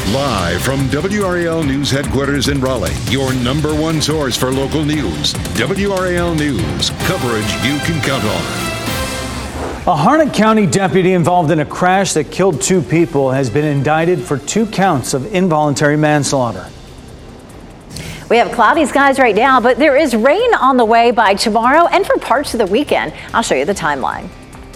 Live from WRAL News headquarters in Raleigh, your number one source for local news. WRAL News, coverage you can count on. A Harnett County deputy involved in a crash that killed 2 people has been indicted for 2 counts of involuntary manslaughter. We have cloudy skies right now, but there is rain on the way by tomorrow and for parts of the weekend. I'll show you the timeline.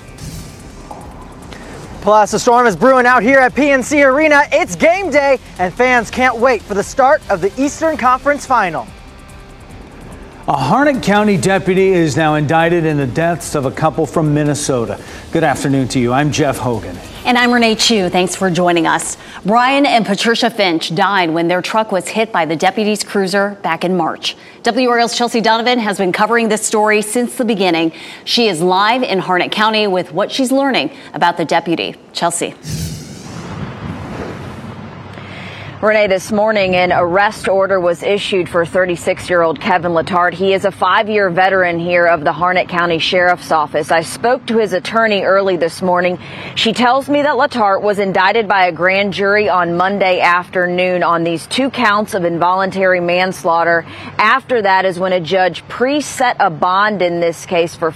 Plus, the storm is brewing out here at PNC Arena. It's game day, and fans can't wait for the start of the Eastern Conference Final. A Harnett County deputy is now indicted in the deaths of a couple from Minnesota. Good afternoon to you. I'm Jeff Hogan. And I'm Renee Chu. Thanks for joining us. Brian and Patricia Finch died when their truck was hit by the deputy's cruiser back in March. WRAL's Chelsea Donovan has been covering this story since the beginning. She is live in Harnett County with what she's learning about the deputy. Chelsea. Renee, this morning, an arrest order was issued for 36-year-old Kevin Letarte. He is a 5-year veteran here of the Harnett County Sheriff's Office. I spoke to his attorney early this morning. She tells me that Letarte was indicted by a grand jury on Monday afternoon on these 2 counts of involuntary manslaughter. After that is when a judge preset a bond in this case for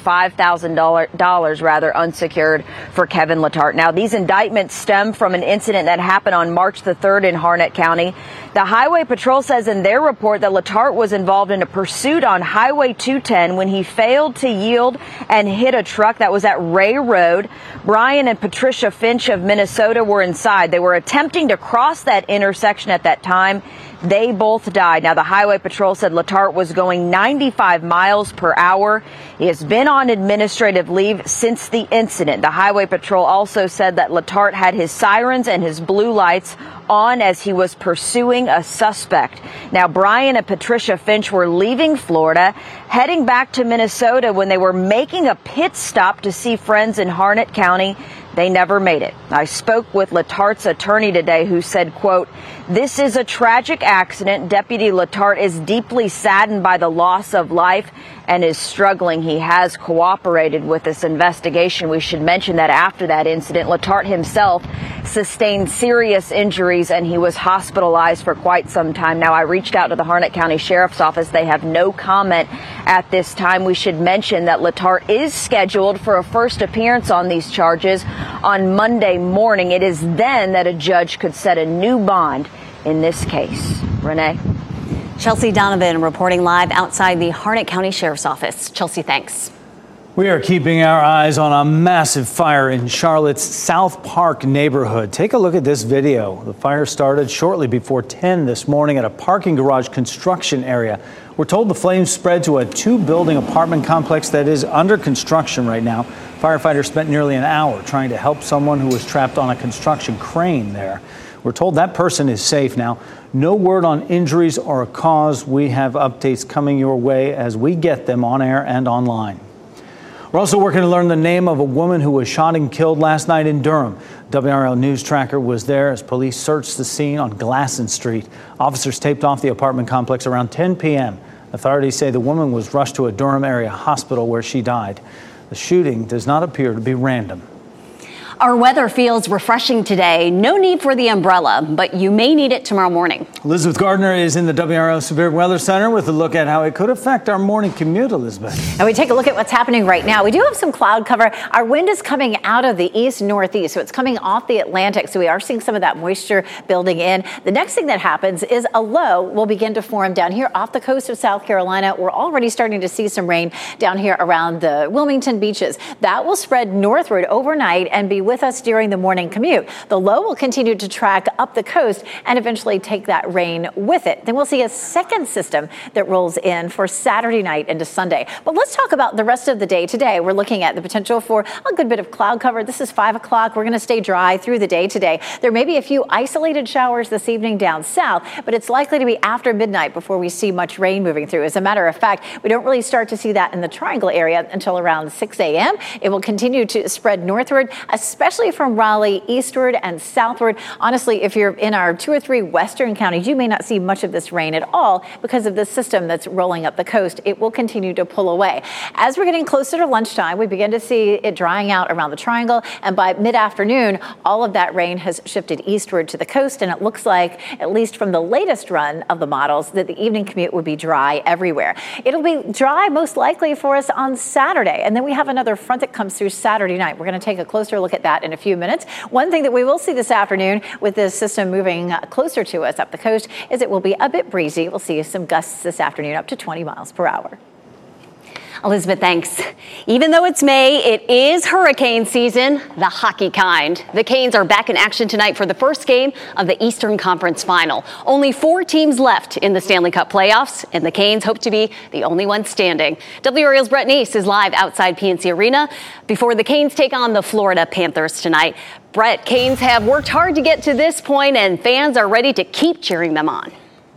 $5,000 unsecured for Kevin Letarte. Now, these indictments stem from an incident that happened on March the 3rd in Harnett County. The Highway Patrol says in their report that Letarte was involved in a pursuit on Highway 210 when he failed to yield and hit a truck that was at Ray Road. Brian and Patricia Finch of Minnesota were inside. They were attempting to cross that intersection at that time. They both died. Now, the Highway Patrol said Letarte was going 95 miles per hour. He has been on administrative leave since the incident. The Highway Patrol also said that Letarte had his sirens and his blue lights on as he was pursuing a suspect. Now, Brian and Patricia Finch were leaving Florida, heading back to Minnesota when they were making a pit stop to see friends in Harnett County. They never made it. I spoke with Letarte's attorney today who said, quote, "This is a tragic accident. Deputy Letarte is deeply saddened by the loss of life and is struggling. He has cooperated with this investigation." We should mention that after that incident, Letarte himself sustained serious injuries and he was hospitalized for quite some time. Now, I reached out to the Harnett County Sheriff's Office. They have no comment at this time. We should mention that Letarte is scheduled for a first appearance on these charges on Monday morning. It is then that a judge could set a new bond in this case. Renee. Chelsea Donovan reporting live outside the Harnett County Sheriff's Office. Chelsea, thanks. We are keeping our eyes on a massive fire in Charlotte's South Park neighborhood. Take a look at this video. The fire started shortly before 10 this morning at a parking garage construction area. We're told the flames spread to a 2-building apartment complex that is under construction right now. Firefighters spent nearly an hour trying to help someone who was trapped on a construction crane there. We're told that person is safe now. No word on injuries or a cause. We have updates coming your way as we get them on air and online. We're also working to learn the name of a woman who was shot and killed last night in Durham. WRAL News Tracker was there as police searched the scene on Glasson Street. Officers taped off the apartment complex around 10 p.m. Authorities say the woman was rushed to a Durham area hospital where she died. The shooting does not appear to be random. Our weather feels refreshing today. No need for the umbrella, but you may need it tomorrow morning. Elizabeth Gardner is in the WRAL Severe Weather Center with a look at how it could affect our morning commute, Elizabeth. And we take a look at what's happening right now. We do have some cloud cover. Our wind is coming out of the east-northeast, so it's coming off the Atlantic. So we are seeing some of that moisture building in. The next thing that happens is a low will begin to form down here off the coast of South Carolina. We're already starting to see some rain down here around the Wilmington beaches. That will spread northward overnight and be with us during the morning commute. The low will continue to track up the coast and eventually take that rain with it. Then we'll see a second system that rolls in for Saturday night into Sunday. But let's talk about the rest of the day today. We're looking at the potential for a good bit of cloud cover. This is 5 o'clock. We're going to stay dry through the day today. There may be a few isolated showers this evening down south, but it's likely to be after midnight before we see much rain moving through. As a matter of fact, we don't really start to see that in the Triangle area until around 6 a.m. It will continue to spread northward, especially especially from Raleigh eastward and southward. Honestly, if you're in our 2 or 3 western counties, you may not see much of this rain at all because of the system that's rolling up the coast. It will continue to pull away. As we're getting closer to lunchtime, we begin to see it drying out around the triangle, and by mid-afternoon, all of that rain has shifted eastward to the coast, and it looks like, at least from the latest run of the models, that the evening commute would be dry everywhere. It'll be dry most likely for us on Saturday, and then we have another front that comes through Saturday night. We're going to take a closer look at that in a few minutes. One thing that we will see this afternoon with this system moving closer to us up the coast is it will be a bit breezy. We'll see some gusts this afternoon up to 20 miles per hour. Elizabeth, thanks. Even though it's May, it is hurricane season, the hockey kind. The Canes are back in action tonight for the first game of the Eastern Conference Final. Only 4 teams left in the Stanley Cup playoffs, and the Canes hope to be the only one standing. WRAL's Brett Neese is live outside PNC Arena before the Canes take on the Florida Panthers tonight. Brett, Canes have worked hard to get to this point, and fans are ready to keep cheering them on.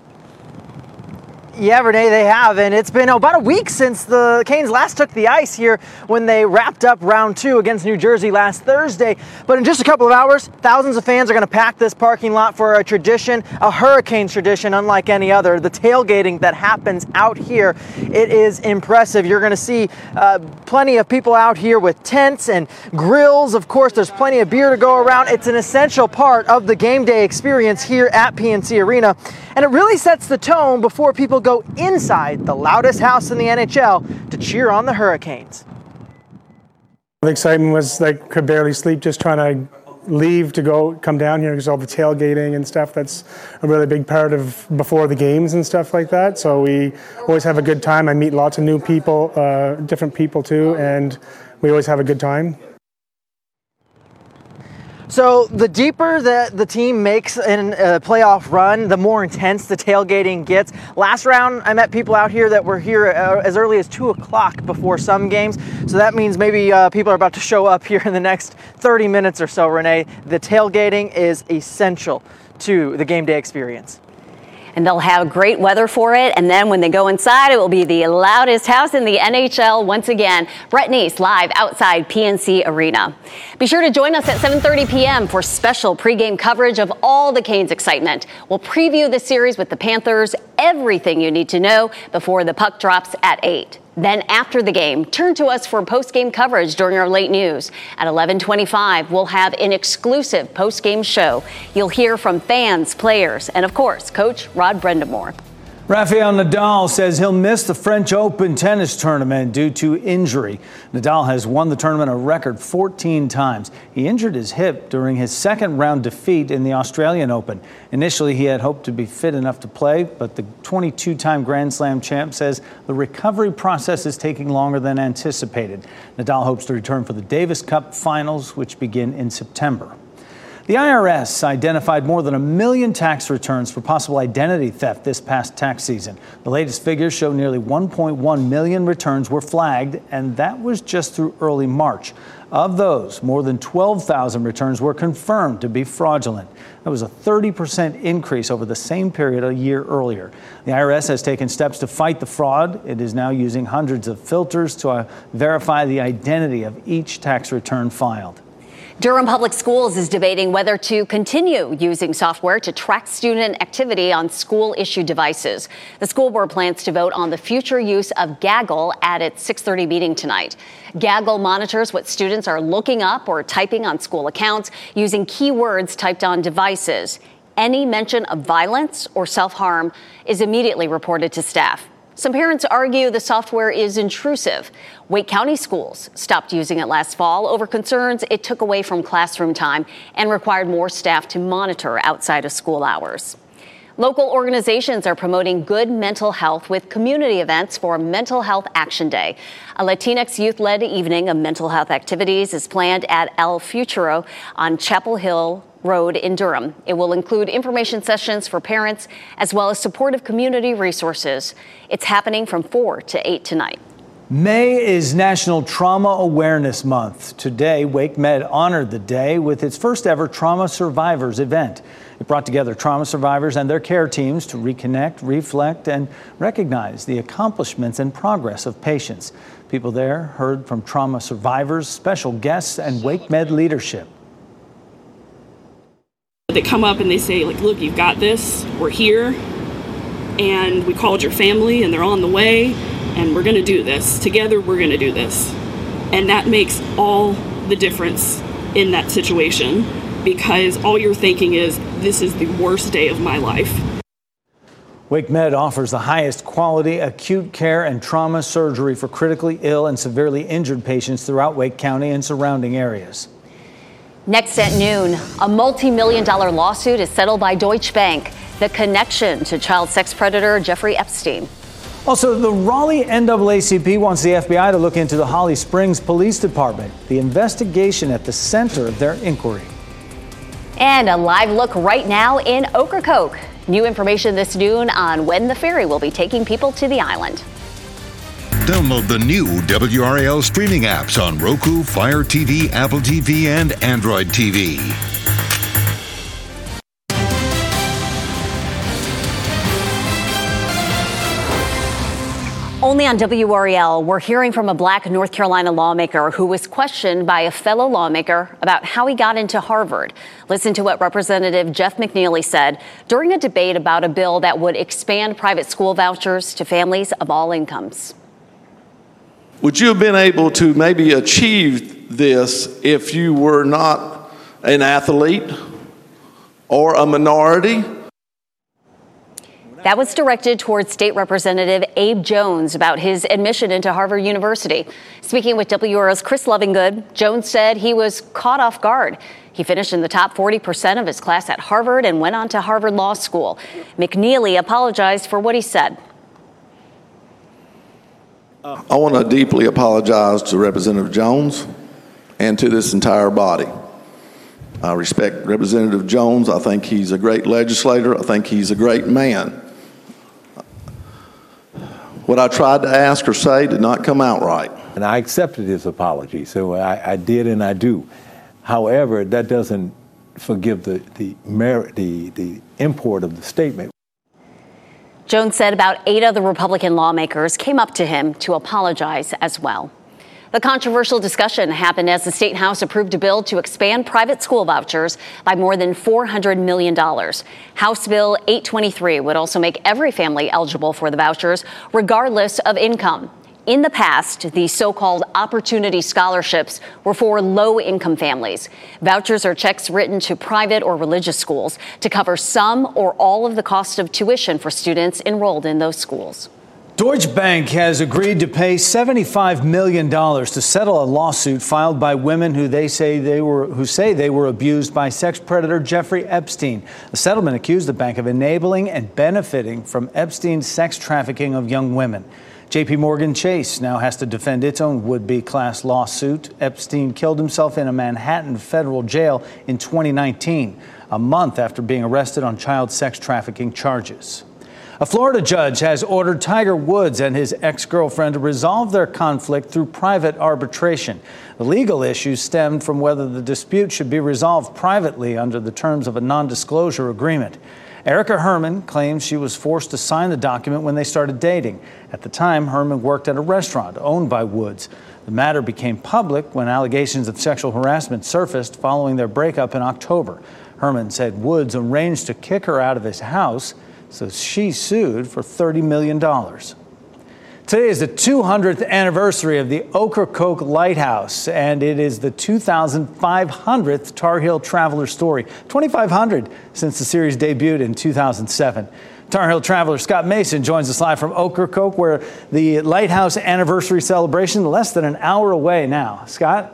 Yeah, Renee, they have, and it's been about a week since the Canes last took the ice here when they wrapped up round 2 against New Jersey last Thursday. But in just a couple of hours, thousands of fans are going to pack this parking lot for a tradition, a Hurricanes tradition unlike any other, the tailgating that happens out here. It is impressive. You're going to see plenty of people out here with tents and grills. Of course, there's plenty of beer to go around. It's an essential part of the game day experience here at PNC Arena, and it really sets the tone before people go inside the loudest house in the NHL to cheer on the Hurricanes. The excitement was like, could barely sleep, just trying to leave to come down here because all the tailgating and stuff, that's a really big part of before the games and stuff like that. So we always have a good time. I meet lots of new people, different people too, and we always have a good time. So the deeper that the team makes in a playoff run, the more intense the tailgating gets. Last round, I met people out here that were here as early as 2 o'clock before some games. So that means maybe people are about to show up here in the next 30 minutes or so, Renee. The tailgating is essential to the game day experience. And they'll have great weather for it. And then when they go inside, it will be the loudest house in the NHL once again. Brett Neese live outside PNC Arena. Be sure to join us at 7:30 p.m. for special pregame coverage of all the Canes excitement. We'll preview the series with the Panthers, everything you need to know before the puck drops at 8. Then after the game, turn to us for post-game coverage during our late news. At 11:25, we'll have an exclusive post-game show. You'll hear from fans, players, and of course, Coach Rod Brind'Amour. Rafael Nadal says he'll miss the French Open tennis tournament due to injury. Nadal has won the tournament a record 14 times. He injured his hip during his second round defeat in the Australian Open. Initially, he had hoped to be fit enough to play, but the 22-time Grand Slam champ says the recovery process is taking longer than anticipated. Nadal hopes to return for the Davis Cup finals, which begin in September. The IRS identified more than 1 million tax returns for possible identity theft this past tax season. The latest figures show nearly 1.1 million returns were flagged, and that was just through early March. Of those, more than 12,000 returns were confirmed to be fraudulent. That was a 30% increase over the same period a year earlier. The IRS has taken steps to fight the fraud. It is now using hundreds of filters to verify the identity of each tax return filed. Durham Public Schools is debating whether to continue using software to track student activity on school-issued devices. The school board plans to vote on the future use of Gaggle at its 6:30 meeting tonight. Gaggle monitors what students are looking up or typing on school accounts using keywords typed on devices. Any mention of violence or self-harm is immediately reported to staff. Some parents argue the software is intrusive. Wake County schools stopped using it last fall over concerns it took away from classroom time and required more staff to monitor outside of school hours. Local organizations are promoting good mental health with community events for Mental Health Action Day. A Latinx youth-led evening of mental health activities is planned at El Futuro on Chapel Hill Road in Durham. It will include information sessions for parents as well as supportive community resources. It's happening from 4 to 8 tonight. May is National Trauma Awareness Month. Today, WakeMed honored the day with its first ever Trauma Survivors event. It brought together trauma survivors and their care teams to reconnect, reflect, and recognize the accomplishments and progress of patients. People there heard from trauma survivors, special guests, and WakeMed leadership. They come up and they say, like, look, you've got this, we're here, and we called your family and they're on the way, and we're gonna do this. Together, we're gonna do this. And that makes all the difference in that situation, because all you're thinking is, this is the worst day of my life. WakeMed offers the highest quality acute care and trauma surgery for critically ill and severely injured patients throughout Wake County and surrounding areas. Next at noon, a multi-million-dollar lawsuit is settled by Deutsche Bank. The connection to child sex predator Jeffrey Epstein. Also, the Raleigh NAACP wants the FBI to look into the Holly Springs Police Department, the investigation at the center of their inquiry. And a live look right now in Ocracoke. New information this noon on when the ferry will be taking people to the island. Download the new WRAL streaming apps on Roku, Fire TV, Apple TV, and Android TV. Only on WRAL, we're hearing from a black North Carolina lawmaker who was questioned by a fellow lawmaker about how he got into Harvard. Listen to what Representative Jeff McNeely said during a debate about a bill that would expand private school vouchers to families of all incomes. Would you have been able to maybe achieve this if you were not an athlete or a minority? That was directed towards State Representative Abe Jones about his admission into Harvard University. Speaking with WRAL's Chris Lovingood, Jones said he was caught off guard. He finished in the top 40% of his class at Harvard and went on to Harvard Law School. McNeely apologized for what he said. I want to deeply apologize to Representative Jones and to this entire body. I respect Representative Jones. I think he's a great legislator. I think he's a great man. What I tried to ask or say did not come out right. And I accepted his apology, so I did and I do. However, that doesn't forgive the import of the statement. Jones said about 8 other Republican lawmakers came up to him to apologize as well. The controversial discussion happened as the State House approved a bill to expand private school vouchers by more than $400 million. House Bill 823 would also make every family eligible for the vouchers, regardless of income. In the past, the so-called opportunity scholarships were for low-income families. Vouchers are checks written to private or religious schools to cover some or all of the cost of tuition for students enrolled in those schools. Deutsche Bank has agreed to pay $75 million to settle a lawsuit filed by women who say they were abused by sex predator Jeffrey Epstein. The settlement accused the bank of enabling and benefiting from Epstein's sex trafficking of young women. JP Morgan Chase now has to defend its own would-be class lawsuit. Epstein killed himself in a Manhattan federal jail in 2019, a month after being arrested on child sex trafficking charges. A Florida judge has ordered Tiger Woods and his ex-girlfriend to resolve their conflict through private arbitration. The legal issues stemmed from whether the dispute should be resolved privately under the terms of a non-disclosure agreement. Erica Herman claims she was forced to sign the document when they started dating. At the time, Herman worked at a restaurant owned by Woods. The matter became public when allegations of sexual harassment surfaced following their breakup in October. Herman said Woods arranged to kick her out of his house, so she sued for $30 million. Today is the 200th anniversary of the Ocracoke Lighthouse, and it is the 2,500th Tar Heel Traveler story, 2,500 since the series debuted in 2007. Tar Heel Traveler Scott Mason joins us live from Ocracoke, where the Lighthouse anniversary celebration less than an hour away now. Scott?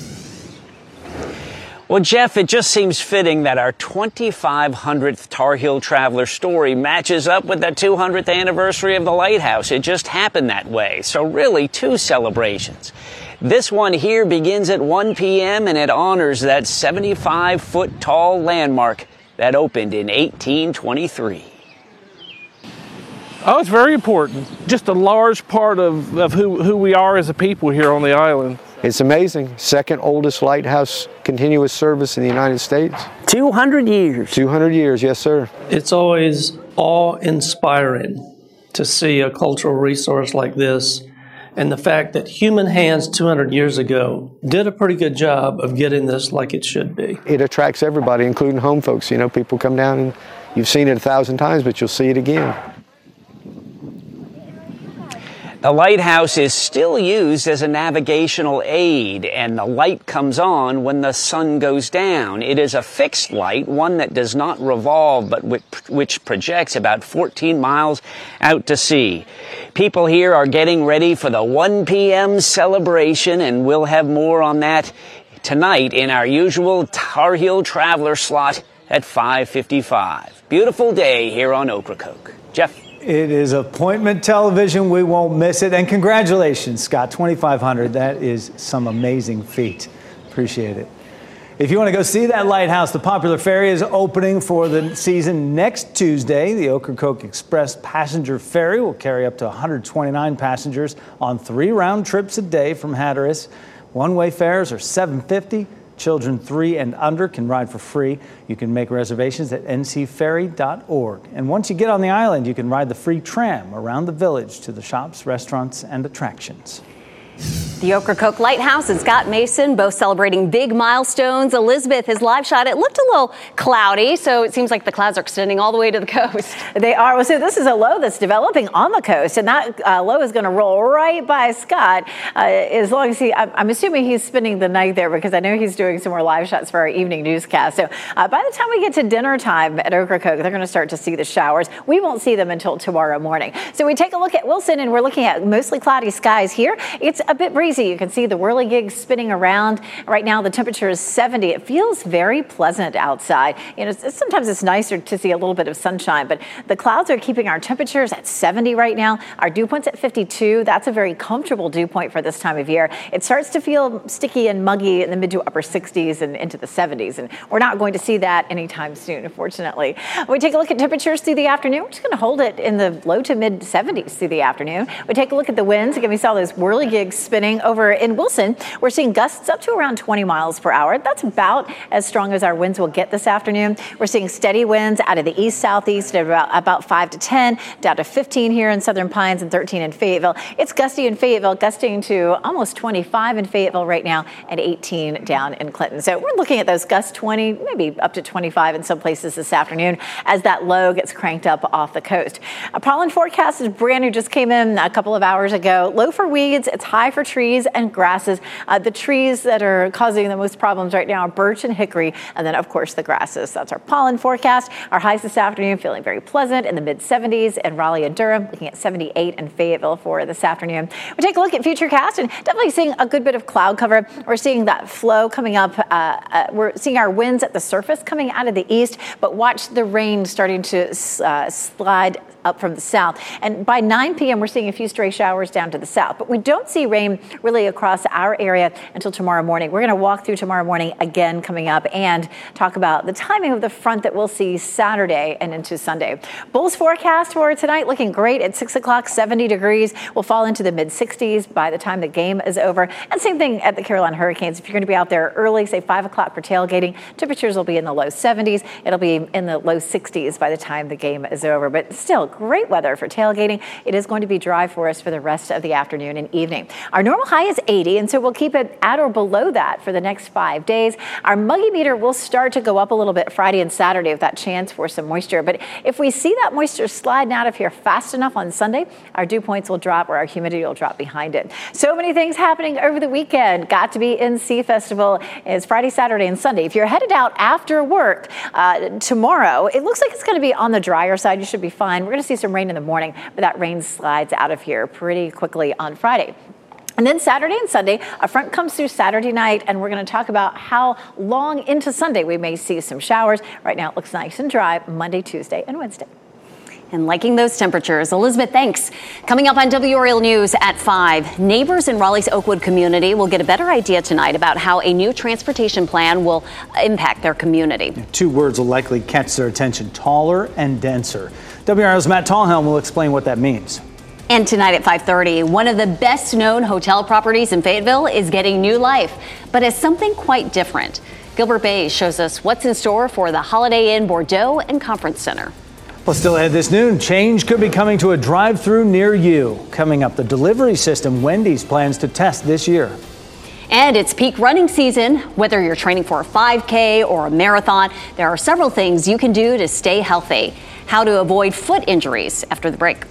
Well, Jeff, it just seems fitting that our 2,500th Tar Heel Traveler story matches up with the 200th anniversary of the Lighthouse. It just happened that way. So really, 2 celebrations. This one here begins at 1 p.m. and it honors that 75-foot tall landmark that opened in 1823. Oh, it's very important. Just a large part of who we are as a people here on the island. It's amazing. Second oldest lighthouse continuous service in the United States. 200 years. 200 years, yes, sir. It's always awe-inspiring to see a cultural resource like this, and the fact that human hands 200 years ago did a pretty good job of getting this like it should be. It attracts everybody, including home folks. You know, people come down and you've seen it 1,000 times, but you'll see it again. The lighthouse is still used as a navigational aid, and the light comes on when the sun goes down. It is a fixed light, one that does not revolve, but which projects about 14 miles out to sea. People here are getting ready for the 1 p.m. celebration, and we'll have more on that tonight in our usual Tar Heel Traveler slot at 5:55. Beautiful day here on Ocracoke. Jeff? It is appointment television. We won't miss it. And congratulations, Scott, 2,500. That is some amazing feat. Appreciate it. If you want to go see that lighthouse, the Popular Ferry is opening for the season next Tuesday. The Ocracoke Express passenger ferry will carry up to 129 passengers on 3 round trips a day from Hatteras. One-way fares are $7.50. Children 3 and under can ride for free. You can make reservations at ncferry.org. And once you get on the island, you can ride the free tram around the village to the shops, restaurants, and attractions. The Ocracoke Lighthouse and Scott Mason both celebrating big milestones. Elizabeth, his live shot, it looked a little cloudy, so it seems like the clouds are extending all the way to the coast. They are. Well, so this is a low that's developing on the coast, and that low is going to roll right by Scott as long as I'm assuming he's spending the night there, because I know he's doing some more live shots for our evening newscast. So by the time we get to dinner time at Ocracoke, they're going to start to see the showers. We won't see them until tomorrow morning. So we take a look at Wilson, and we're looking at mostly cloudy skies here. It's a bit breezy. You can see the whirligig spinning around. Right now, the temperature is 70. It feels very pleasant outside. You know, sometimes it's nicer to see a little bit of sunshine, but the clouds are keeping our temperatures at 70 right now. Our dew point's at 52. That's a very comfortable dew point for this time of year. It starts to feel sticky and muggy in the mid to upper 60s and into the 70s, and we're not going to see that anytime soon, unfortunately. When we take a look at temperatures through the afternoon, we're just going to hold it in the low to mid 70s through the afternoon. We take a look at the winds. Again, we saw those whirligigs spinning over in Wilson. We're seeing gusts up to around 20 miles per hour. That's about as strong as our winds will get this afternoon. We're seeing steady winds out of the east-southeast at about 5 to 10, down to 15 here in Southern Pines and 13 in Fayetteville. It's gusty in Fayetteville, gusting to almost 25 in Fayetteville right now and 18 down in Clinton. So we're looking at those gusts 20, maybe up to 25 in some places this afternoon as that low gets cranked up off the coast. A pollen forecast is brand new, just came in a couple of hours ago. Low for weeds, it's high for trees and grasses. The trees that are causing the most problems right now are birch and hickory, and then of course the grasses. That's our pollen forecast. Our highs this afternoon feeling very pleasant in the mid 70s in Raleigh and Durham, looking at 78 in Fayetteville for this afternoon. We take a look at Futurecast and definitely seeing a good bit of cloud cover. We're seeing that flow coming up. We're seeing our winds at the surface coming out of the east, but watch the rain starting to slide up from the south. And by 9 p.m., we're seeing a few stray showers down to the south, but we don't see rain really across our area until tomorrow morning. We're going to walk through tomorrow morning again coming up and talk about the timing of the front that we'll see Saturday and into Sunday. Bulls forecast for tonight looking great at 6 o'clock, 70 degrees. We'll fall into the mid 60s by the time the game is over. And same thing at the Carolina Hurricanes. If you're going to be out there early, say 5 o'clock for tailgating, temperatures will be in the low 70s. It'll be in the low 60s by the time the game is over. But still, great weather for tailgating. It is going to be dry for us for the rest of the afternoon and evening. Our normal high is 80, and so we'll keep it at or below that for the next 5 days. Our muggy meter will start to go up a little bit Friday and Saturday with that chance for some moisture. But if we see that moisture sliding out of here fast enough on Sunday, our dew points will drop or our humidity will drop behind it. So many things happening over the weekend. Got to be in Sea Festival is Friday, Saturday, and Sunday. If you're headed out after work tomorrow, it looks like it's going to be on the drier side. You should be fine. We're going to see some rain in the morning, but that rain slides out of here pretty quickly on Friday. And then Saturday and Sunday, a front comes through Saturday night, and we're going to talk about how long into Sunday we may see some showers. Right now it looks nice and dry Monday, Tuesday, and Wednesday. And liking those temperatures. Elizabeth, thanks. Coming up on WRAL News at 5, neighbors in Raleigh's Oakwood community will get a better idea tonight about how a new transportation plan will impact their community. 2 words will likely catch their attention: taller and denser. WRAL's Matt Tallhelm will explain what that means. And tonight at 5:30, one of the best known hotel properties in Fayetteville is getting new life, but as something quite different. Gilbert Bays shows us what's in store for the Holiday Inn Bordeaux and Conference Center. Well, still ahead this noon, change could be coming to a drive-thru near you. Coming up, the delivery system Wendy's plans to test this year. And it's peak running season. Whether you're training for a 5K or a marathon, there are several things you can do to stay healthy. How to avoid foot injuries after the break.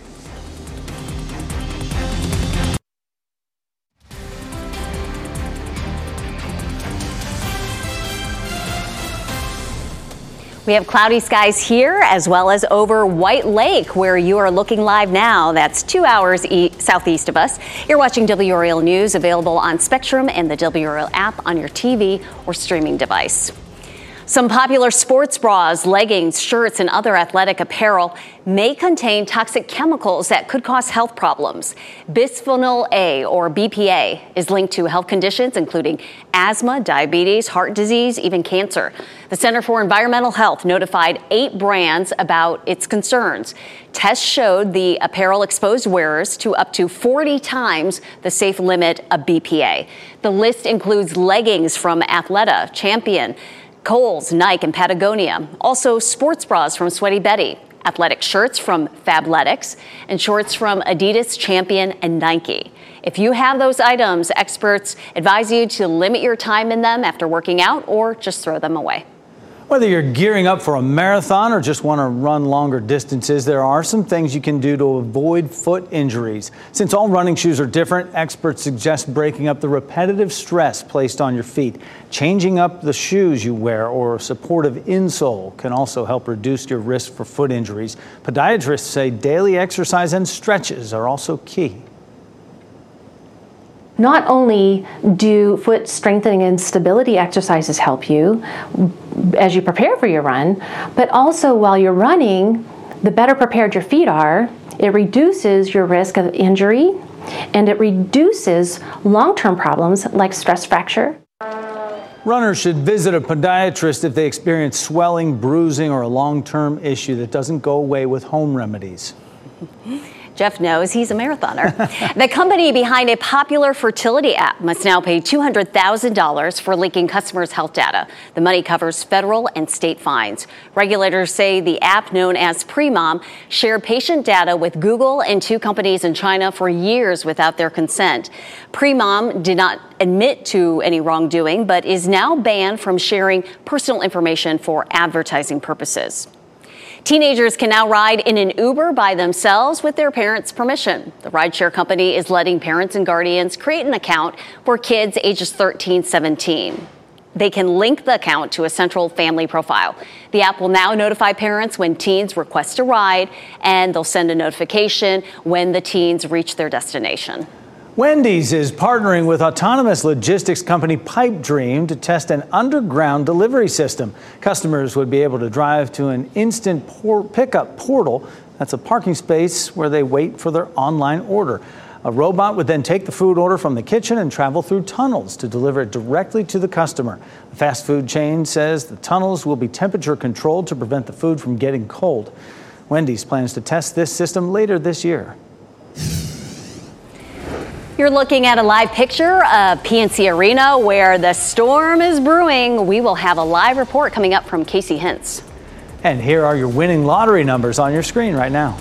We have cloudy skies here as well as over White Lake, where you are looking live now. That's 2 hours southeast of us. You're watching WRAL News, available on Spectrum and the WRAL app on your TV or streaming device. Some popular sports bras, leggings, shirts, and other athletic apparel may contain toxic chemicals that could cause health problems. Bisphenol A, or BPA, is linked to health conditions including asthma, diabetes, heart disease, even cancer. The Center for Environmental Health notified 8 brands about its concerns. Tests showed the apparel exposed wearers to up to 40 times the safe limit of BPA. The list includes leggings from Athleta, Champion, Kohl's, Nike, and Patagonia. Also, sports bras from Sweaty Betty, athletic shirts from Fabletics, and shorts from Adidas, Champion, and Nike. If you have those items, experts advise you to limit your time in them after working out or just throw them away. Whether you're gearing up for a marathon or just want to run longer distances, there are some things you can do to avoid foot injuries. Since all running shoes are different, experts suggest breaking up the repetitive stress placed on your feet. Changing up the shoes you wear or a supportive insole can also help reduce your risk for foot injuries. Podiatrists say daily exercise and stretches are also key. Not only do foot strengthening and stability exercises help you as you prepare for your run, but also while you're running, the better prepared your feet are, it reduces your risk of injury and it reduces long-term problems like stress fracture. Runners should visit a podiatrist if they experience swelling, bruising, or a long-term issue that doesn't go away with home remedies. Jeff knows he's a marathoner. The company behind a popular fertility app must now pay $200,000 for leaking customers' health data. The money covers federal and state fines. Regulators say the app, known as Premom, shared patient data with Google and 2 companies in China for years without their consent. Premom did not admit to any wrongdoing, but is now banned from sharing personal information for advertising purposes. Teenagers can now ride in an Uber by themselves with their parents' permission. The rideshare company is letting parents and guardians create an account for kids ages 13-17. They can link the account to a central family profile. The app will now notify parents when teens request a ride, and they'll send a notification when the teens reach their destination. Wendy's is partnering with autonomous logistics company Pipedream to test an underground delivery system. Customers would be able to drive to an instant pickup portal. That's a parking space where they wait for their online order. A robot would then take the food order from the kitchen and travel through tunnels to deliver it directly to the customer. The fast food chain says the tunnels will be temperature controlled to prevent the food from getting cold. Wendy's plans to test this system later this year. You're looking at a live picture of PNC Arena where the storm is brewing. We will have a live report coming up from Casey Hintz. And here are your winning lottery numbers on your screen right now.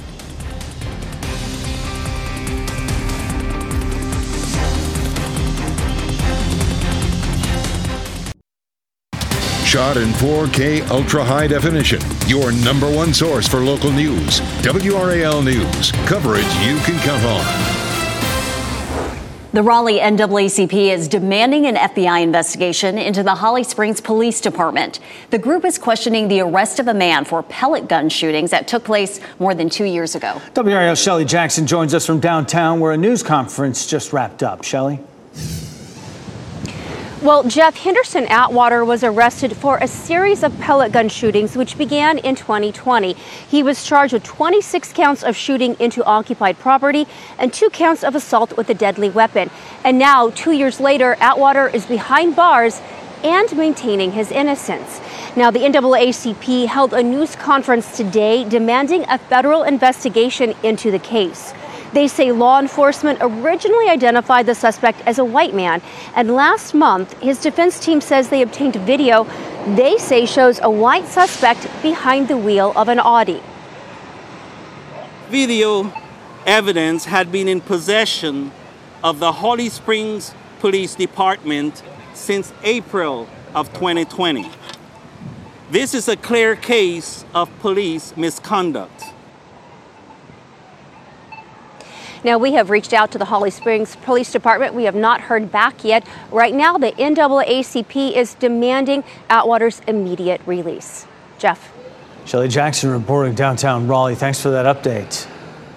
Shot in 4K ultra high definition. Your number one source for local news. WRAL News. Coverage you can count on. The Raleigh NAACP is demanding an FBI investigation into the Holly Springs Police Department. The group is questioning the arrest of a man for pellet gun shootings that took place more than 2 years ago. WRAL's Shelley Jackson joins us from downtown where a news conference just wrapped up. Shelley? Well, Jeff, Henderson Atwater was arrested for a series of pellet gun shootings which began in 2020. He was charged with 26 counts of shooting into occupied property and 2 counts of assault with a deadly weapon. And now, 2 years later, Atwater is behind bars and maintaining his innocence. Now, the NAACP held a news conference today demanding a federal investigation into the case. They say law enforcement originally identified the suspect as a white man, and last month, his defense team says they obtained video they say shows a white suspect behind the wheel of an Audi. Video evidence had been in possession of the Holly Springs Police Department since April of 2020. This is a clear case of police misconduct. Now, we have reached out to the Holly Springs Police Department. We have not heard back yet. Right now, the NAACP is demanding Atwater's immediate release. Jeff. Shelley Jackson reporting downtown Raleigh. Thanks for that update.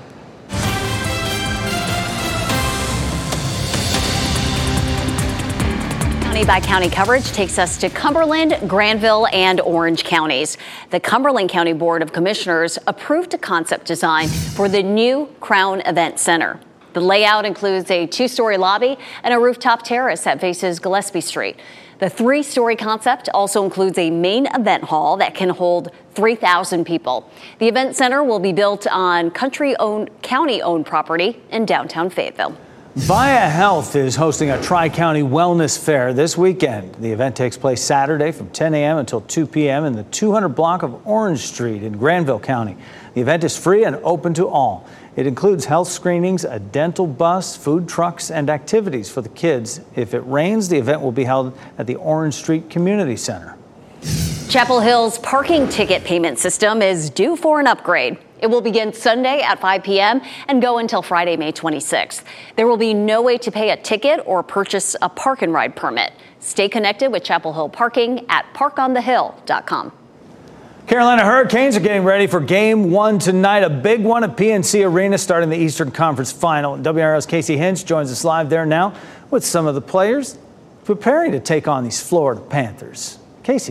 By county coverage takes us to Cumberland, Granville, and Orange counties. The Cumberland County Board of Commissioners approved a concept design for the new Crown Event Center. The layout includes a 2-story lobby and a rooftop terrace that faces Gillespie Street. The 3-story concept also includes a main event hall that can hold 3,000 people. The event center will be built on county-owned property in downtown Fayetteville. Via Health is hosting a Tri-County Wellness Fair this weekend. The event takes place Saturday from 10 a.m. until 2 p.m. in the 200 block of Orange Street in Granville County. The event is free and open to all. It includes health screenings, a dental bus, food trucks, and activities for the kids. If it rains, the event will be held at the Orange Street Community Center. Chapel Hill's parking ticket payment system is due for an upgrade. It will begin Sunday at 5 p.m. and go until Friday, May 26th. There will be no way to pay a ticket or purchase a park and ride permit. Stay connected with Chapel Hill Parking at parkonthehill.com. Carolina Hurricanes are getting ready for Game 1 tonight, a big one at PNC Arena starting the Eastern Conference Final. WRL's Casey Hinch joins us live there now with some of the players preparing to take on these Florida Panthers. Casey.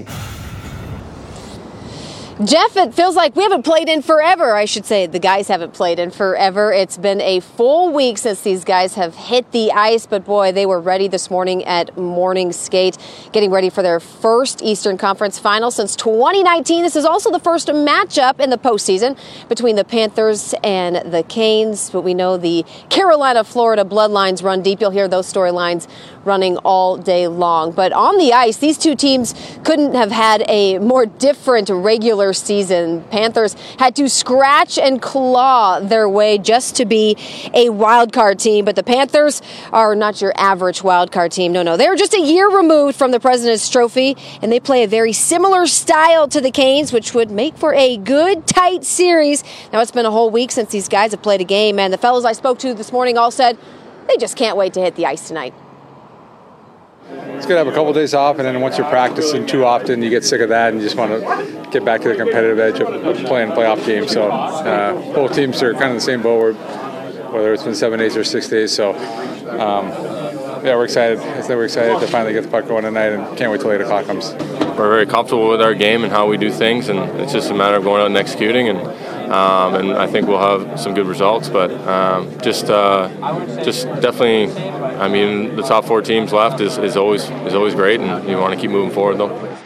Jeff, it feels like we haven't played in forever. I should say the guys haven't played in forever. It's been a full week since these guys have hit the ice, but boy, they were ready this morning at morning skate, getting ready for their first Eastern Conference Final since 2019. This is also the first matchup in the postseason between the Panthers and the Canes, but we know the Carolina-Florida bloodlines run deep. You'll hear those storylines running all day long. But on the ice, these two teams couldn't have had a more different regular season. Panthers had to scratch and claw their way just to be a wild card team, but the Panthers are not your average wild card team. No, they're just a year removed from the President's Trophy, and they play a very similar style to the Canes, which would make for a good, tight series. Now, it's been a whole week since these guys have played a game, and the fellows I spoke to this morning all said they just can't wait to hit the ice tonight. It's good to have a couple of days off, and then once you're practicing too often, you get sick of that and you just want to get back to the competitive edge of playing playoff games. So both teams are kind of the same boat, whether it's been 7 days or 6 days. So, we're excited. We're excited to finally get the puck going tonight and can't wait till 8 o'clock comes. We're very comfortable with our game and how we do things, and it's just a matter of going out and executing, and I think we'll have some good results. But just definitely, I mean, the top 4 teams left is always great, and you want to keep moving forward though.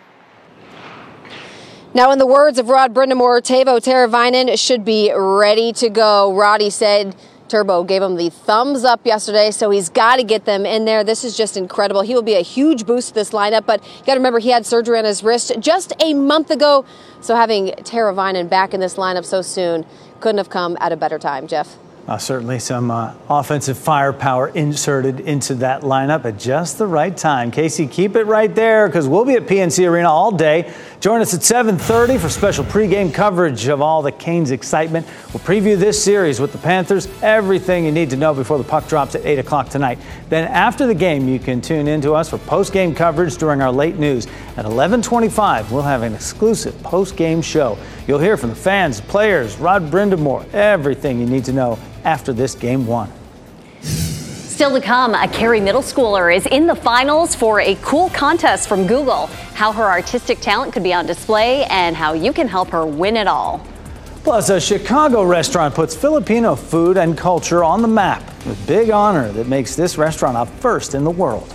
Now, in the words of Rod Brind'Amour, Teuvo Teravainen should be ready to go. Roddy said Turbo gave him the thumbs up yesterday, so he's got to get them in there. This is just incredible. He will be a huge boost to this lineup, but you got to remember he had surgery on his wrist just a month ago, so having Teravainen back in this lineup so soon couldn't have come at a better time, Jeff. Certainly some offensive firepower inserted into that lineup at just the right time. Casey, keep it right there because we'll be at PNC Arena all day. Join us at 7:30 for special pregame coverage of all the Canes excitement. We'll preview this series with the Panthers, everything you need to know before the puck drops at 8 o'clock tonight. Then after the game, you can tune in to us for post-game coverage during our late news. At 11:25, we'll have an exclusive post-game show. You'll hear from the fans, players, Rod Brind'Amour, everything you need to know after this Game 1. Still to come, a Cary middle schooler is in the finals for a cool contest from Google. How her artistic talent could be on display and how you can help her win it all. Plus, a Chicago restaurant puts Filipino food and culture on the map with big honor that makes this restaurant a first in the world.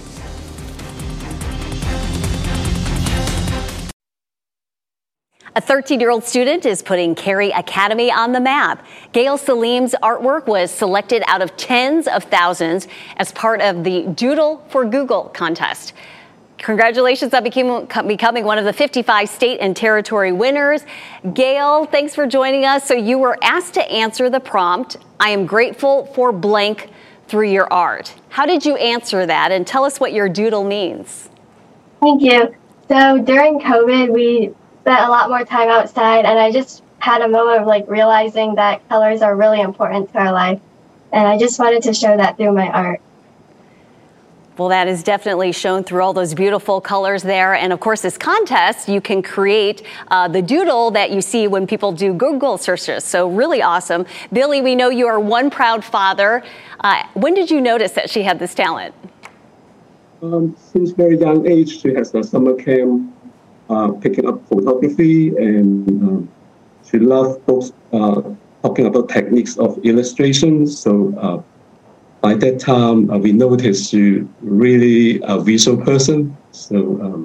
A 13-year-old student is putting Cary Academy on the map. Gail Salim's artwork was selected out of tens of thousands as part of the Doodle for Google contest. Congratulations on becoming one of the 55 state and territory winners. Gail, thanks for joining us. So you were asked to answer the prompt, I am grateful for blank through your art. How did you answer that? And tell us what your doodle means. Thank you. So during COVID, we spent a lot more time outside, and I just had a moment of realizing that colors are really important to our life. And I just wanted to show that through my art. Well, that is definitely shown through all those beautiful colors there. And of course, this contest, you can create the doodle that you see when people do Google searches. So really awesome. Billy, we know you are one proud father. When did you notice that she had this talent? Since very young age, she has a summer camp picking up photography, and she loves books talking about techniques of illustration. So by that time, we noticed she's really a visual person. So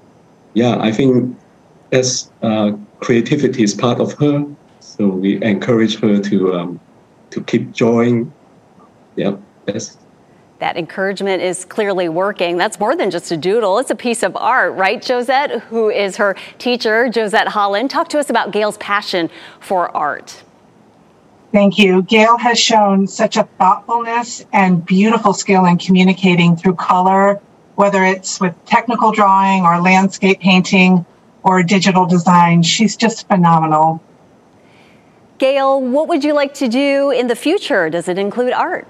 I think as creativity is part of her. So we encourage her to keep drawing. Yeah, that's. That encouragement is clearly working. That's more than just a doodle. It's a piece of art, right, Josette, who is her teacher, Josette Holland. Talk to us about Gail's passion for art. Thank you. Gail has shown such a thoughtfulness and beautiful skill in communicating through color, whether it's with technical drawing or landscape painting or digital design. She's just phenomenal. Gail, what would you like to do in the future? Does it include art?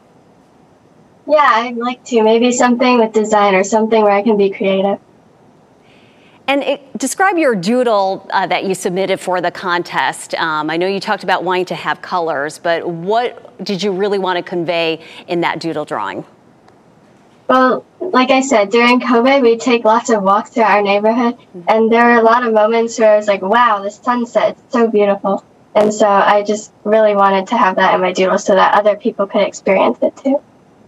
Yeah, I'd like to. Maybe something with design or something where I can be creative. And describe your doodle that you submitted for the contest. I know you talked about wanting to have colors, but what did you really want to convey in that doodle drawing? Well, like I said, during COVID, we take lots of walks through our neighborhood, and there were a lot of moments where I was like, wow, the sunset, it's so beautiful. And so I just really wanted to have that in my doodle so that other people could experience it too.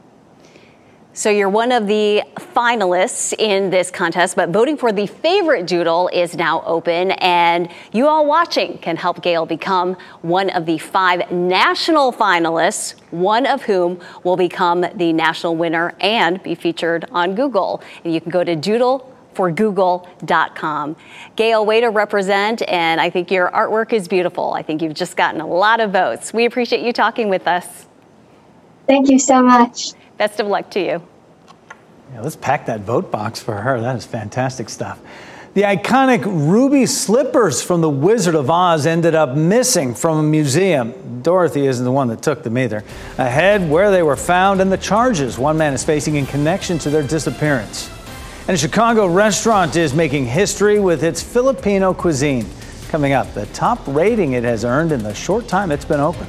So you're one of the finalists in this contest, but voting for the favorite doodle is now open, and you all watching can help Gail become one of the 5 national finalists, one of whom will become the national winner and be featured on Google. And you can go to doodleforgoogle.com. Gail, way to represent, and I think your artwork is beautiful. I think you've just gotten a lot of votes. We appreciate you talking with us. Thank you so much. Best of luck to you. Yeah, let's pack that vote box for her. That is fantastic stuff. The iconic ruby slippers from The Wizard of Oz ended up missing from a museum. Dorothy isn't the one that took them either. Ahead, where they were found and the charges one man is facing in connection to their disappearance. And a Chicago restaurant is making history with its Filipino cuisine. Coming up, the top rating it has earned in the short time it's been open.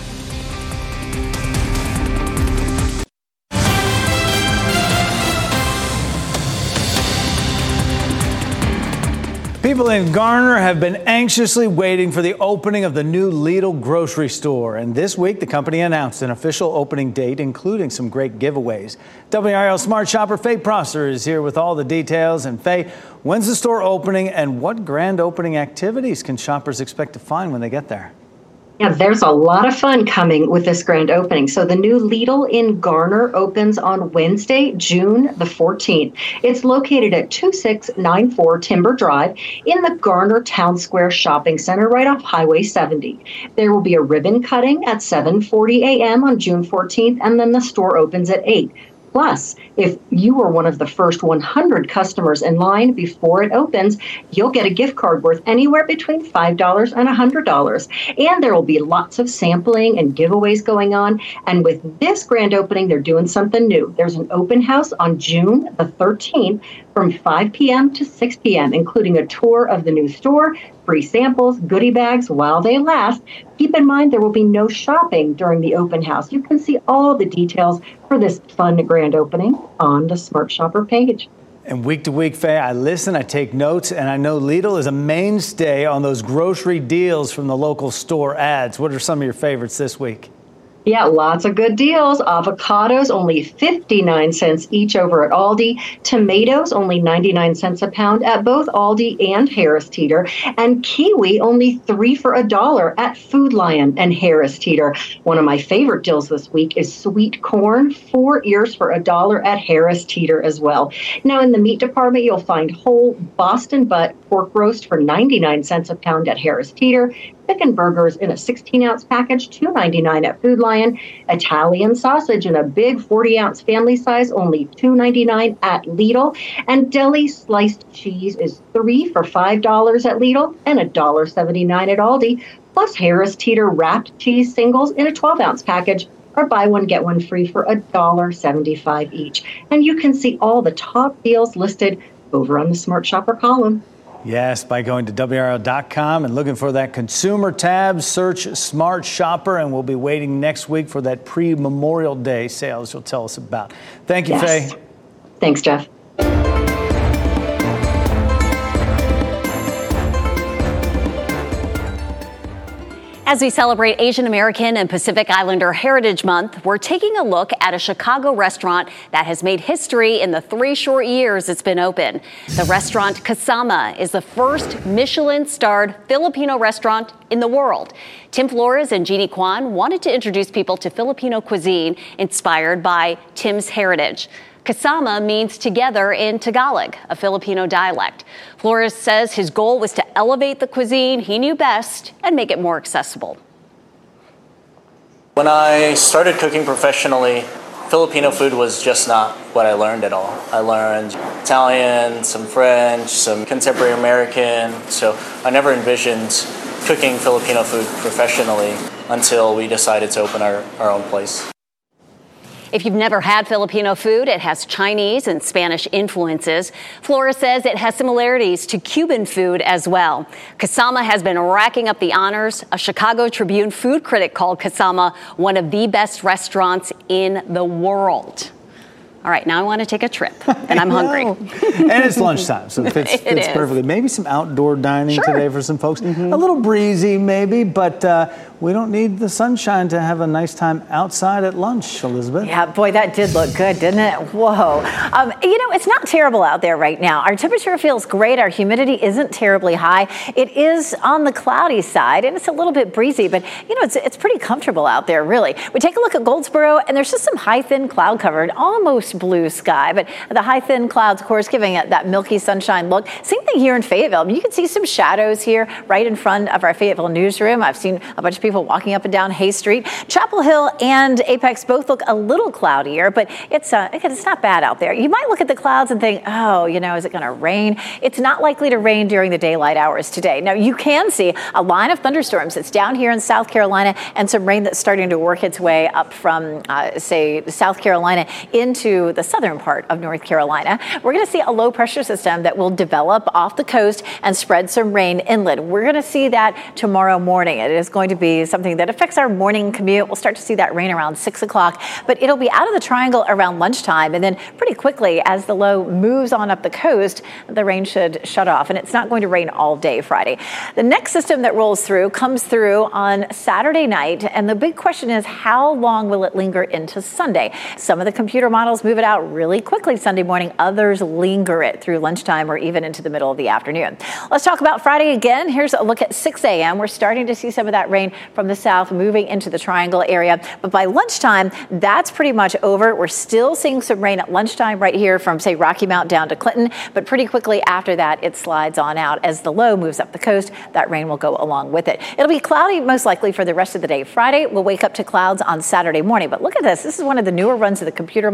People in Garner have been anxiously waiting for the opening of the new Lidl grocery store. And this week, the company announced an official opening date, including some great giveaways. WRAL Smart Shopper Faye Prosser is here with all the details. And Faye, when's the store opening and what grand opening activities can shoppers expect to find when they get there? Yeah, there's a lot of fun coming with this grand opening. So the new Lidl in Garner opens on Wednesday, June the 14th. It's located at 2694 Timber Drive in the Garner Town Square Shopping Center right off Highway 70. There will be a ribbon cutting at 7:40 a.m. on June 14th, and then the store opens at 8. Plus, if you were one of the first 100 customers in line before it opens, you'll get a gift card worth anywhere between $5 and $100. And there will be lots of sampling and giveaways going on. And with this grand opening, they're doing something new. There's an open house on June the 13th from 5 p.m. to 6 p.m., including a tour of the new store, free samples, goodie bags while they last. Keep in mind there will be no shopping during the open house. You can see all the details for this fun grand opening on the Smart Shopper page. And week to week, Faye, I listen, I take notes, and I know Lidl is a mainstay on those grocery deals from the local store ads. What are some of your favorites this week? Yeah, lots of good deals. Avocados, only 59 cents each over at Aldi. Tomatoes, only 99 cents a pound at both Aldi and Harris Teeter. And kiwi, only 3 for $1 at Food Lion and Harris Teeter. One of my favorite deals this week is sweet corn, 4 ears for $1 at Harris Teeter as well. Now, in the meat department, you'll find whole Boston butt pork roast for 99 cents a pound at Harris Teeter. Chicken burgers in a 16-ounce package, $2.99 at Food Lion. Italian sausage in a big 40-ounce family size, only $2.99 at Lidl. And deli sliced cheese is 3 for $5 at Lidl and $1.79 at Aldi. Plus Harris Teeter wrapped cheese singles in a 12-ounce package, or buy one, get one free for $1.75 each. And you can see all the top deals listed over on the Smart Shopper column. Yes, by going to WRAL.com and looking for that consumer tab, search Smart Shopper, and we'll be waiting next week for that pre-Memorial Day sales you'll tell us about. Thank you, Faye. Thanks, Jeff. As we celebrate Asian American and Pacific Islander Heritage Month, we're taking a look at a Chicago restaurant that has made history in the 3 short years it's been open. The restaurant Kasama is the first Michelin-starred Filipino restaurant in the world. Tim Flores and Jeannie Kwan wanted to introduce people to Filipino cuisine inspired by Tim's heritage. Kasama means together in Tagalog, a Filipino dialect. Flores says his goal was to elevate the cuisine he knew best and make it more accessible. When I started cooking professionally, Filipino food was just not what I learned at all. I learned Italian, some French, some contemporary American, so I never envisioned cooking Filipino food professionally until we decided to open our own place. If you've never had Filipino food, it has Chinese and Spanish influences. Flores says it has similarities to Cuban food as well. Kasama has been racking up the honors. A Chicago Tribune food critic called Kasama one of the best restaurants in the world. All right, now I want to take a trip, and I'm hungry. And it's lunchtime, so it fits perfectly. Maybe some outdoor dining today for some folks. A little breezy, maybe, but we don't need the sunshine to have a nice time outside at lunch, Elizabeth. Yeah, boy, that did look good, didn't it? Whoa. It's not terrible out there right now. Our temperature feels great. Our humidity isn't terribly high. It is on the cloudy side, and it's a little bit breezy, but, it's pretty comfortable out there, really. We take a look at Goldsboro, and there's just some high, thin cloud covered, almost blue sky, but the high, thin clouds, of course, giving it that milky sunshine look. Same thing here in Fayetteville. You can see some shadows here right in front of our Fayetteville newsroom. I've seen a bunch of people walking up and down Hay Street. Chapel Hill and Apex both look a little cloudier, but it's not bad out there. You might look at the clouds and think, is it going to rain? It's not likely to rain during the daylight hours today. Now, you can see a line of thunderstorms that's down here in South Carolina and some rain that's starting to work its way up from, South Carolina into the southern part of North Carolina. We're going to see a low pressure system that will develop off the coast and spread some rain inland. We're going to see that tomorrow morning. It is going to be something that affects our morning commute. We'll start to see that rain around 6 o'clock, but it'll be out of the triangle around lunchtime. And then pretty quickly, as the low moves on up the coast, the rain should shut off, and it's not going to rain all day Friday. The next system that rolls through comes through on Saturday night, and the big question is, how long will it linger into Sunday? Some of the computer models move it out really quickly Sunday morning. Others linger it through lunchtime or even into the middle of the afternoon. Let's talk about Friday again. Here's a look at 6 a.m. We're starting to see some of that rain from the south moving into the triangle area. But by lunchtime, that's pretty much over. We're still seeing some rain at lunchtime right here from, say, Rocky Mount down to Clinton. But pretty quickly after that, it slides on out. As the low moves up the coast, that rain will go along with it. It'll be cloudy most likely for the rest of the day. Friday, we'll wake up to clouds on Saturday morning. But look at this. This is one of the newer runs of the computer model, the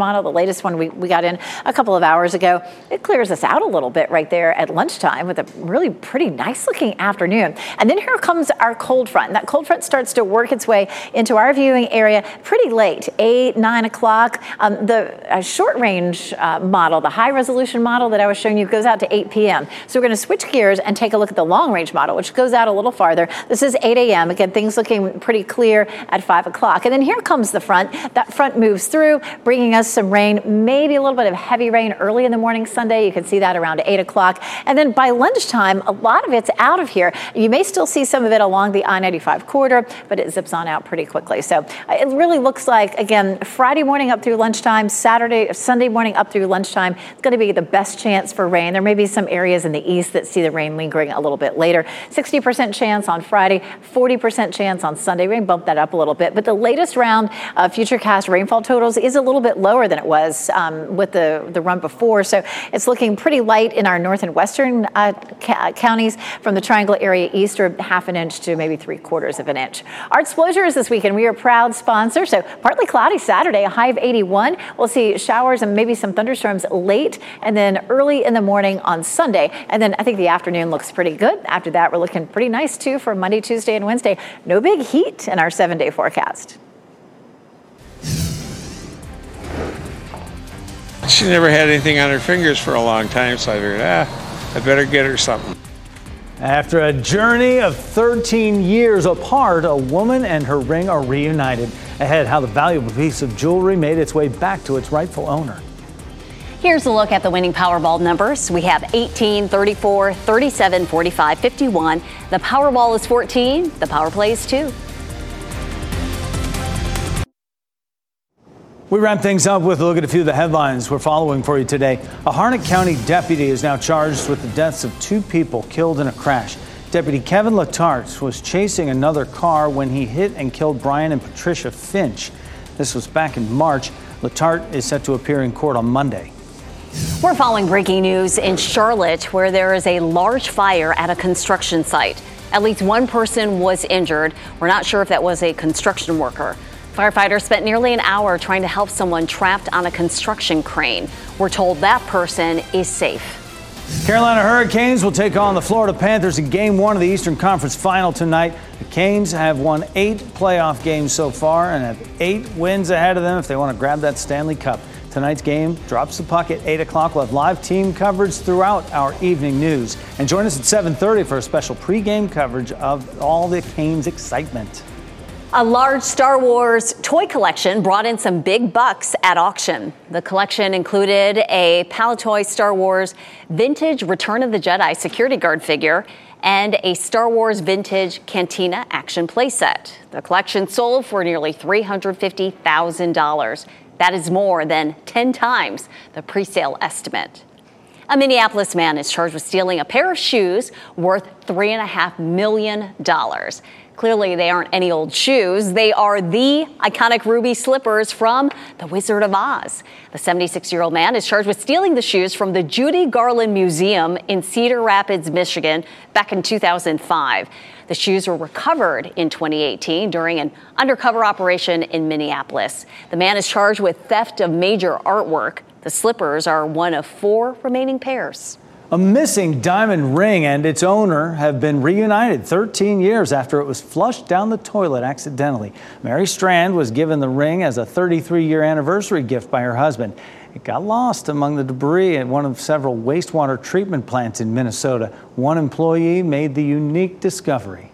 latest one we got in a couple of hours ago. It clears us out a little bit right there at lunchtime with a really pretty nice looking afternoon. And then here comes our cold front. And that cold front starts to work its way into our viewing area pretty late, 8, 9 o'clock. The short range model, the high resolution model that I was showing you, goes out to 8 p.m. So we're going to switch gears and take a look at the long range model, which goes out a little farther. This is 8 a.m. Again, things looking pretty clear at 5 o'clock. And then here comes the front. That front moves through, bringing us some rain, maybe a little bit of heavy rain early in the morning Sunday. You can see that around 8 o'clock. And then by lunchtime, a lot of it's out of here. You may still see some of it along the I-95 corridor, but it zips on out pretty quickly. So it really looks like, again, Friday morning up through lunchtime, Sunday morning up through lunchtime, it's going to be the best chance for rain. There may be some areas in the east that see the rain lingering a little bit later. 60% chance on Friday, 40% chance on Sunday. We bump that up a little bit. But the latest round of futurecast rainfall totals is a little bit lower than it was with the run before. So it's looking pretty light in our north and western counties. From the Triangle area east, or half an inch to maybe 3/4 of an inch. Our exposures this weekend, we are a proud sponsor. So partly cloudy Saturday, a high of 81. We'll see showers and maybe some thunderstorms late and then early in the morning on Sunday. And then I think the afternoon looks pretty good. After that, we're looking pretty nice too for Monday, Tuesday, and Wednesday. No big heat in our 7-day forecast. She never had anything on her fingers for a long time, so I figured, I better get her something. After a journey of 13 years apart, a woman and her ring are reunited. Ahead, how the valuable piece of jewelry made its way back to its rightful owner. Here's a look at the winning Powerball numbers. We have 18, 34, 37, 45, 51. The Powerball is 14. The Power Play is 2. We wrap things up with a look at a few of the headlines we're following for you today. A Harnett County deputy is now charged with the deaths of 2 people killed in a crash. Deputy Kevin Latart was chasing another car when he hit and killed Brian and Patricia Finch. This was back in March. Latart is set to appear in court on Monday. We're following breaking news in Charlotte, where there is a large fire at a construction site. At least one person was injured. We're not sure if that was a construction worker. Firefighters spent nearly an hour trying to help someone trapped on a construction crane. We're told that person is safe. Carolina Hurricanes will take on the Florida Panthers in Game 1 of the Eastern Conference Final tonight. The Canes have won 8 playoff games so far and have 8 wins ahead of them if they want to grab that Stanley Cup. Tonight's game drops the puck at 8 o'clock. We'll have live team coverage throughout our evening news. And join us at 7:30 for a special pregame coverage of all the Canes excitement. A large Star Wars toy collection brought in some big bucks at auction. The collection included a Palitoy Star Wars vintage Return of the Jedi security guard figure and a Star Wars vintage Cantina action playset. The collection sold for nearly $350,000. That is more than 10 times the pre-sale estimate. A Minneapolis man is charged with stealing a pair of shoes worth $3.5 million. Clearly, they aren't any old shoes. They are the iconic ruby slippers from The Wizard of Oz. The 76-year-old man is charged with stealing the shoes from the Judy Garland Museum in Cedar Rapids, Michigan, back in 2005. The shoes were recovered in 2018 during an undercover operation in Minneapolis. The man is charged with theft of major artwork. The slippers are one of 4 remaining pairs. A missing diamond ring and its owner have been reunited 13 years after it was flushed down the toilet accidentally. Mary Strand was given the ring as a 33-year anniversary gift by her husband. It got lost among the debris at one of several wastewater treatment plants in Minnesota. One employee made the unique discovery.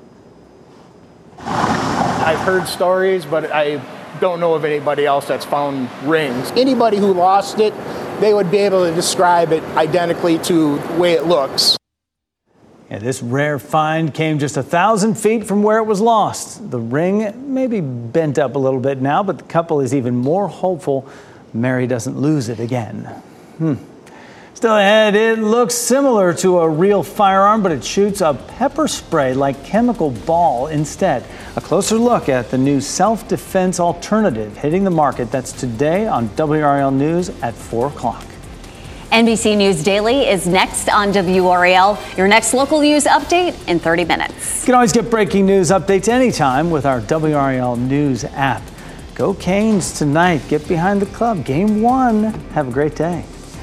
I've heard stories, but I don't know of anybody else that's found rings. Anybody who lost it, they would be able to describe it identically to the way it looks. Yeah, this rare find came just 1,000 feet from where it was lost. The ring may be bent up a little bit now, but the couple is even more hopeful Mary doesn't lose it again. Still ahead, it looks similar to a real firearm, but it shoots a pepper spray-like chemical ball instead. A closer look at the new self-defense alternative hitting the market. That's today on WRAL News at 4 o'clock. NBC News Daily is next on WRAL. Your next local news update in 30 minutes. You can always get breaking news updates anytime with our WRAL News app. Go Canes tonight. Get behind the club. Game 1. Have a great day.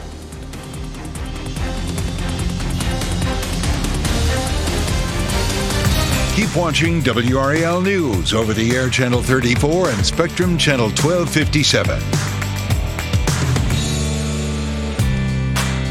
Keep watching WRAL News over the air Channel 34 and Spectrum Channel 1257.